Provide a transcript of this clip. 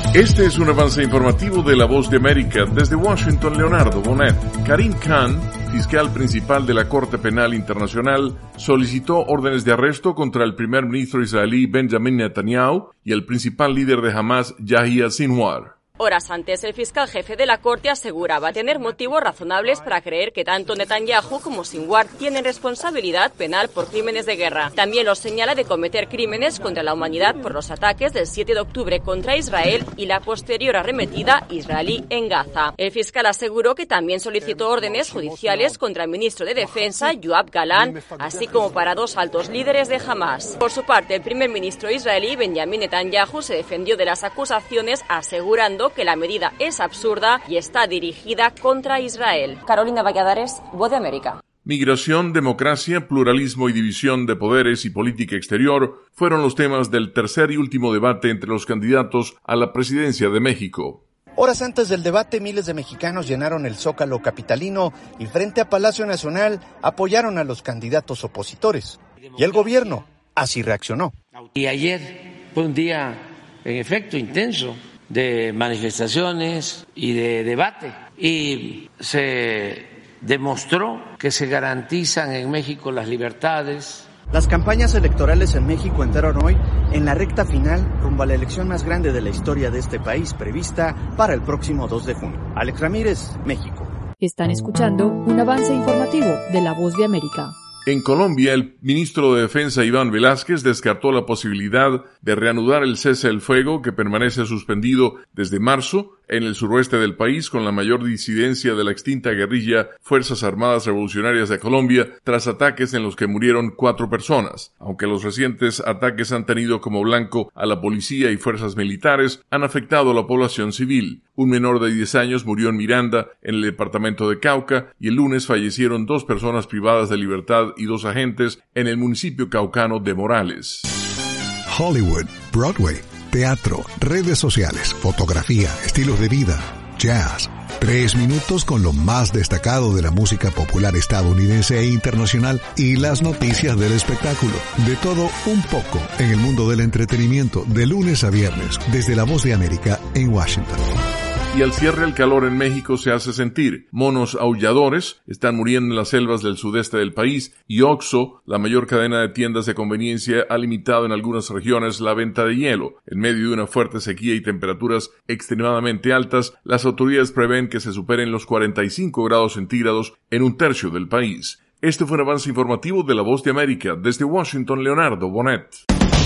Este es un avance informativo de La Voz de América. Desde Washington, Leonardo Bonet. Karim Khan, fiscal principal de la Corte Penal Internacional, solicitó órdenes de arresto contra el primer ministro israelí Benjamin Netanyahu y el principal líder de Hamas, Yahya Sinwar. Horas antes, el fiscal jefe de la Corte aseguraba tener motivos razonables para creer que tanto Netanyahu como Sinwar tienen responsabilidad penal por crímenes de guerra. También los señala de cometer crímenes contra la humanidad por los ataques del 7 de octubre contra Israel y la posterior arremetida israelí en Gaza. El fiscal aseguró que también solicitó órdenes judiciales contra el ministro de Defensa, Yoav Galán, así como para dos altos líderes de Hamas. Por su parte, el primer ministro israelí, Benjamin Netanyahu, se defendió de las acusaciones asegurando que la medida es absurda y está dirigida contra Israel. Carolina Valladares, Voz de América. Migración, democracia, pluralismo y división de poderes y política exterior fueron los temas del tercer y último debate entre los candidatos a la presidencia de México. Horas antes del debate, miles de mexicanos llenaron el Zócalo capitalino y frente a Palacio Nacional apoyaron a los candidatos opositores. Y el gobierno así reaccionó. Y ayer fue un día, en efecto, intenso, de manifestaciones y de debate, y se demostró que se garantizan en México las libertades. Las campañas electorales en México entraron hoy en la recta final rumbo a la elección más grande de la historia de este país, prevista para el próximo 2 de junio. Alex Ramírez, México. Están escuchando un avance informativo de La Voz de América. En Colombia, el ministro de Defensa Iván Velázquez descartó la posibilidad de reanudar el cese al fuego que permanece suspendido desde marzo en el suroeste del país con la mayor disidencia de la extinta guerrilla Fuerzas Armadas Revolucionarias de Colombia tras ataques en los que murieron 4 personas. Aunque los recientes ataques han tenido como blanco a la policía y fuerzas militares, han afectado a la población civil. Un menor de 10 años murió en Miranda, en el departamento de Cauca, y el lunes fallecieron 2 personas privadas de libertad y 2 agentes en el municipio caucano de Morales. Hollywood, Broadway, teatro, redes sociales, fotografía, estilos de vida, jazz. 3 minutos con lo más destacado de la música popular estadounidense e internacional y las noticias del espectáculo. De todo un poco en el mundo del entretenimiento, de lunes a viernes, desde La Voz de América en Washington. Y al cierre el calor en México se hace sentir. Monos aulladores están muriendo en las selvas del sudeste del país y Oxxo, la mayor cadena de tiendas de conveniencia, ha limitado en algunas regiones la venta de hielo. En medio de una fuerte sequía y temperaturas extremadamente altas, las autoridades prevén que se superen los 45 grados centígrados en un tercio del país. Este fue un avance informativo de La Voz de América. Desde Washington, Leonardo Bonet.